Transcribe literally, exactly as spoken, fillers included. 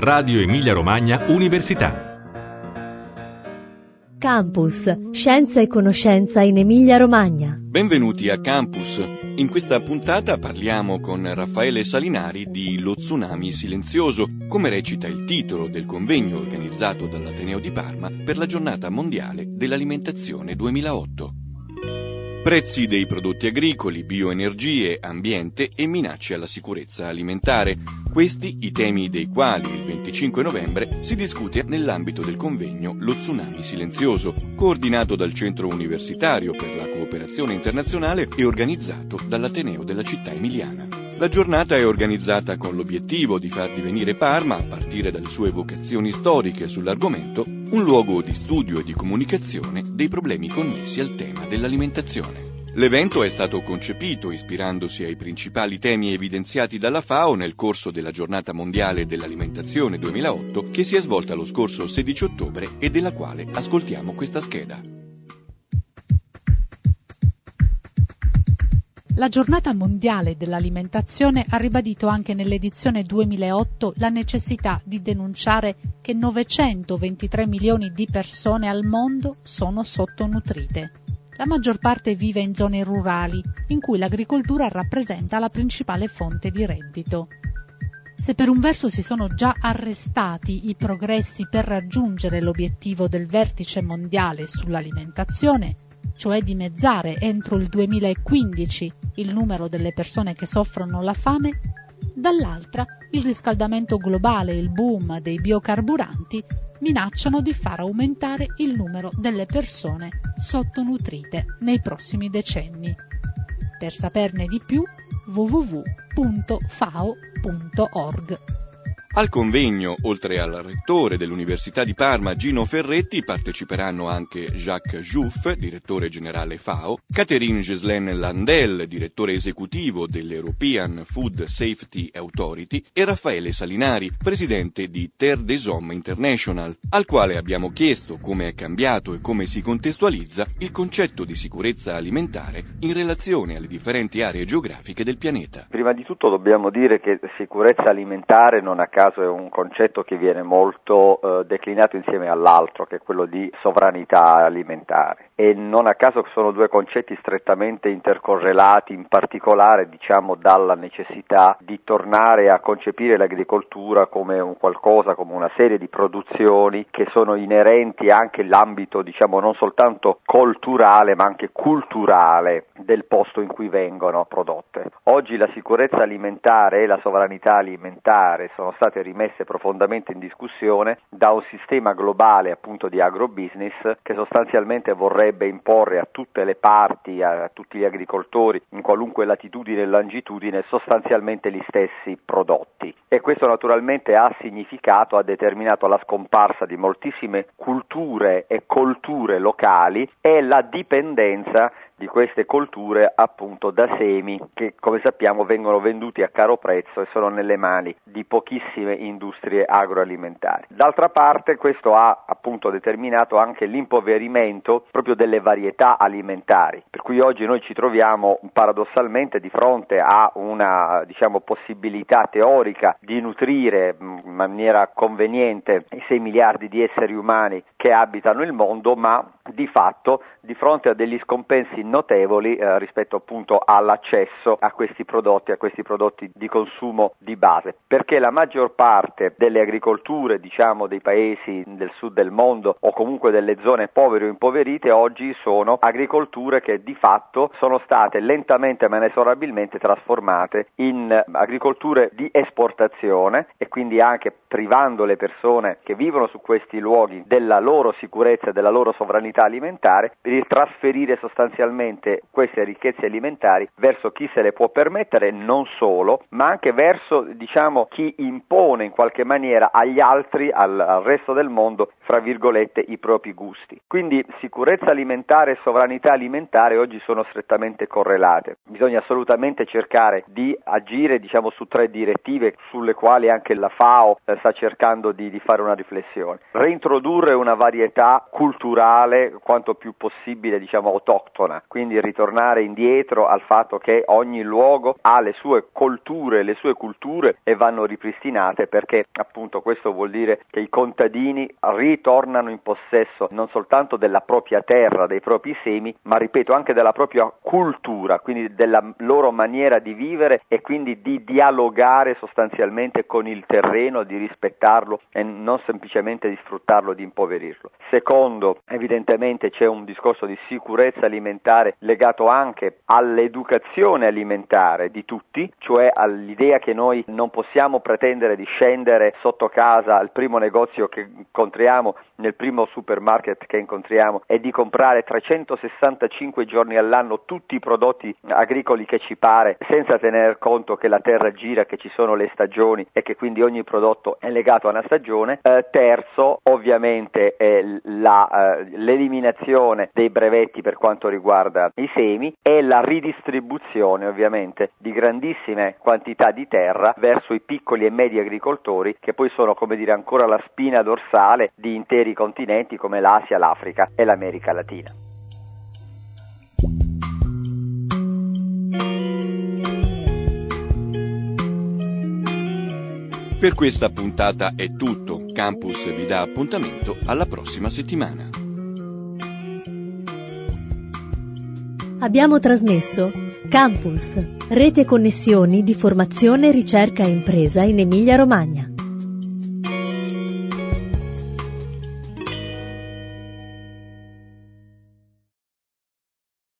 Radio Emilia Romagna Università. Campus, scienza e conoscenza in Emilia Romagna. Benvenuti a Campus. In questa puntata parliamo con Raffaele Salinari di Lo tsunami silenzioso, come recita il titolo del convegno organizzato dall'Ateneo di Parma per la Giornata Mondiale dell'Alimentazione duemilaotto. Prezzi dei prodotti agricoli, bioenergie, ambiente e minacce alla sicurezza alimentare. Questi i temi dei quali il venticinque novembre si discute nell'ambito del convegno Lo tsunami silenzioso, coordinato dal Centro Universitario per la Cooperazione Internazionale e organizzato dall'Ateneo della città emiliana. La giornata è organizzata con l'obiettivo di far divenire Parma, a partire dalle sue vocazioni storiche sull'argomento, un luogo di studio e di comunicazione dei problemi connessi al tema dell'alimentazione. L'evento è stato concepito ispirandosi ai principali temi evidenziati dalla FAO nel corso della Giornata Mondiale dell'Alimentazione duemilaotto, che si è svolta lo scorso sedici ottobre e della quale ascoltiamo questa scheda. La Giornata Mondiale dell'Alimentazione ha ribadito anche nell'edizione duemilaotto la necessità di denunciare che novecentoventitré milioni di persone al mondo sono sottonutrite. La maggior parte vive in zone rurali, in cui l'agricoltura rappresenta la principale fonte di reddito. Se per un verso si sono già arrestati i progressi per raggiungere l'obiettivo del vertice mondiale sull'alimentazione, cioè dimezzare entro il duemilaquindici il numero delle persone che soffrono la fame, dall'altra il riscaldamento globale e il boom dei biocarburanti minacciano di far aumentare il numero delle persone sottonutrite nei prossimi decenni. Per saperne di più, w w w punto fao punto org. Al convegno, oltre al rettore dell'Università di Parma Gino Ferretti, parteciperanno anche Jacques Jouffes, direttore generale FAO, Catherine Ghislaine Landel, direttore esecutivo dell'European Food Safety Authority, e Raffaele Salinari, presidente di Terre des Hommes International, al quale abbiamo chiesto come è cambiato e come si contestualizza il concetto di sicurezza alimentare in relazione alle differenti aree geografiche del pianeta. Prima di tutto dobbiamo dire che sicurezza alimentare non a caso è un concetto che viene molto eh, declinato insieme all'altro, che è quello di sovranità alimentare, e non a caso sono due concetti strettamente intercorrelati, in particolare diciamo dalla necessità di tornare a concepire l'agricoltura come un qualcosa, come una serie di produzioni che sono inerenti anche all'ambito diciamo non soltanto colturale ma anche culturale del posto in cui vengono prodotte. Oggi la sicurezza alimentare e la sovranità alimentare sono state rimesse profondamente in discussione da un sistema globale appunto di agrobusiness che sostanzialmente vorrebbe imporre a tutte le parti, a tutti gli agricoltori in qualunque latitudine e longitudine sostanzialmente gli stessi prodotti, e questo naturalmente ha significato, ha determinato la scomparsa di moltissime culture e colture locali e la dipendenza di queste colture appunto da semi che, come sappiamo, vengono venduti a caro prezzo e sono nelle mani di pochissime industrie agroalimentari. D'altra parte questo ha appunto determinato anche l'impoverimento proprio delle varietà alimentari, per cui oggi noi ci troviamo paradossalmente di fronte a una diciamo possibilità teorica di nutrire in maniera conveniente i sei miliardi di esseri umani che abitano il mondo, ma di fatto di fronte a degli scompensi notevoli eh, rispetto appunto all'accesso a questi prodotti, a questi prodotti di consumo di base, perché la maggior parte delle agricolture diciamo dei paesi del sud del mondo o comunque delle zone povere o impoverite oggi sono agricolture che di fatto sono state lentamente ma inesorabilmente trasformate in agricolture di esportazione, e quindi anche privando le persone che vivono su questi luoghi della loro sicurezza e della loro sovranità alimentare, per trasferire sostanzialmente queste ricchezze alimentari verso chi se le può permettere, non solo, ma anche verso diciamo chi impone in qualche maniera agli altri, al, al resto del mondo, fra virgolette, i propri gusti. Quindi sicurezza alimentare e sovranità alimentare oggi sono strettamente correlate. Bisogna assolutamente cercare di agire diciamo su tre direttive sulle quali anche la FAO eh, sta cercando di, di fare una riflessione. Reintrodurre una varietà culturale quanto più possibile diciamo autoctona, prima, quindi ritornare indietro al fatto che ogni luogo ha le sue colture, le sue culture e vanno ripristinate, perché appunto questo vuol dire che i contadini ritornano in possesso non soltanto della propria terra, dei propri semi, ma ripeto anche della propria cultura, quindi della loro maniera di vivere e quindi di dialogare sostanzialmente con il terreno, di rispettarlo e non semplicemente di sfruttarlo, di impoverirlo. Secondo, evidentemente c'è un discorso di sicurezza alimentare legato anche all'educazione alimentare di tutti, cioè all'idea che noi non possiamo pretendere di scendere sotto casa al primo negozio che incontriamo, nel primo supermarket che incontriamo, e di comprare trecentosessantacinque giorni all'anno tutti i prodotti agricoli che ci pare, senza tener conto che la terra gira, che ci sono le stagioni e che quindi ogni prodotto è legato a una stagione. Eh, terzo, ovviamente è la, eh, l'eliminazione dei brevetti per quanto riguarda i semi e la ridistribuzione ovviamente di grandissime quantità di terra verso i piccoli e medi agricoltori, che poi sono, come dire, ancora la spina dorsale di interi continenti come l'Asia, l'Africa e l'America Latina. Per questa puntata è tutto. Campus vi dà appuntamento alla prossima settimana. Abbiamo trasmesso Campus, rete connessioni di formazione, ricerca e impresa in Emilia-Romagna.